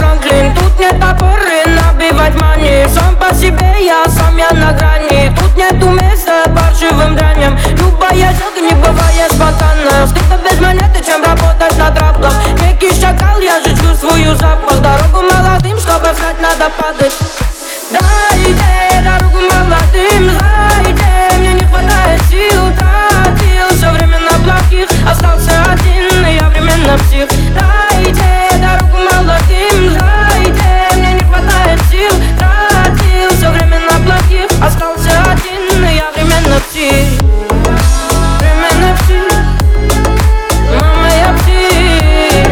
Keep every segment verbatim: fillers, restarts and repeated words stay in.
Франклин. Тут нет опоры набивать мани. Сам по себе я, сам я на грани. Тут нету места паршивым дряням. Любая сделка не бывает спонтанно. Сколько без монеты, чем работать на траплах. Некий шакал, я же чувствую запах. Дорогу молодым, чтобы встать, надо падать. Дайте дорогу молодым, зайди. Мне не хватает сил, тратил все время на плохих. Остался один, и я временно псих. Дайте дорогу молодым, зайди. Мне не хватает сил, тратил все время на плохих. Остался один, и я временно псих. Временно псих. Мама, я псих.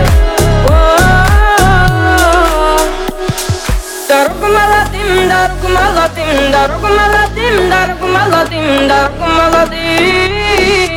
Дорогу молодым, дорогу молодым, дорогу молодым, дорогу молодым, дорогу молодым.